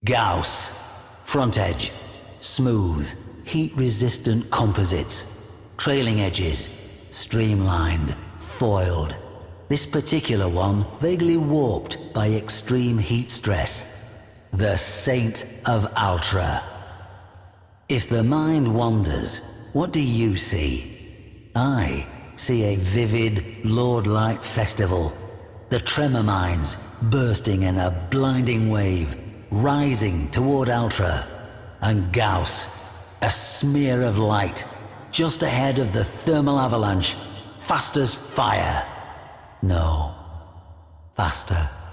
Gauss. Front edge. Smooth. Heat-resistant composites. Trailing edges. Streamlined. Foiled. This particular one vaguely warped by extreme heat stress. The Saint of Ultra. If the mind wanders, what do you see? I see a vivid, lord-like festival. The tremor mines bursting in a blinding wave, rising toward Ultra. And Gauss, a smear of light, just ahead of the thermal avalanche, fast as fire. No, faster.